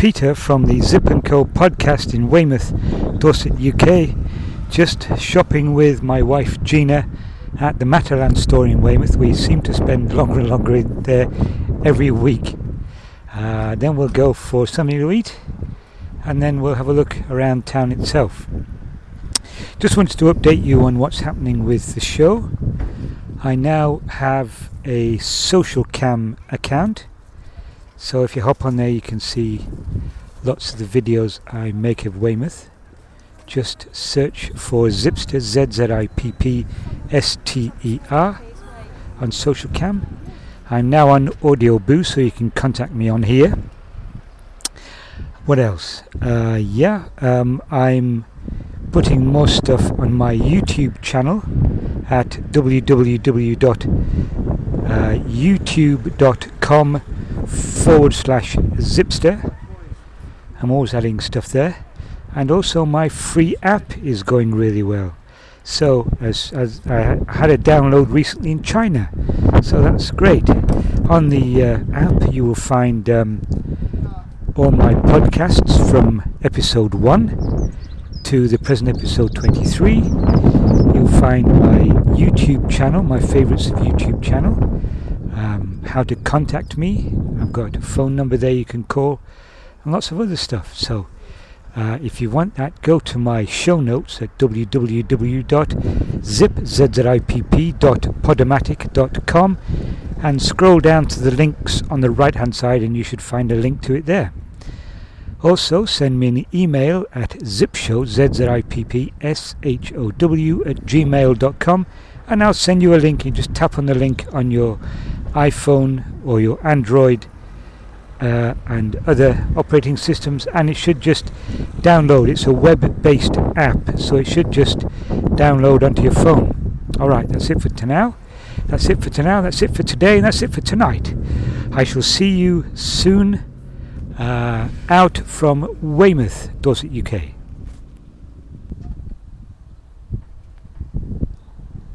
Peter from the Zip & Co podcast in Weymouth, Dorset, UK. Just shopping with my wife Gina at the Matalan store in Weymouth. We seem to spend longer and longer there every week. Then we'll go for something to eat, and then we'll have a look around town itself. Just wanted to update you on what's happening with the show. I now have a social cam account, so if you hop on there you can see lots of the videos I make of Weymouth. Just search for Zipster, ZZIPPSTER, on social cam. I'm now on Audio Boost, so you can contact me on here. What else? I'm putting more stuff on my YouTube channel at www.youtube.com/Zipster. I'm always adding stuff there, and also my free app is going really well. So as I had a download recently in China, so that's great. On the app you will find all my podcasts from episode 1 to the present episode 23. You'll find my YouTube channel, my favourites of YouTube channel, how to contact me. I've got a phone number there you can call, and lots of other stuff. So if you want that, go to my show notes at www.zip.podomatic.com and scroll down to the links on the right hand side, and you should find a link to it there. Also send me an email at zipshow, zippshow@gmail.com, and I'll send you a link. You just tap on the link on your iPhone or your Android and other operating systems, and it should just download. It's a web-based app, so it should just download onto your phone. Alright, that's it for now. That's it for today, and that's it for tonight. I shall see you soon out from Weymouth, Dorset, UK.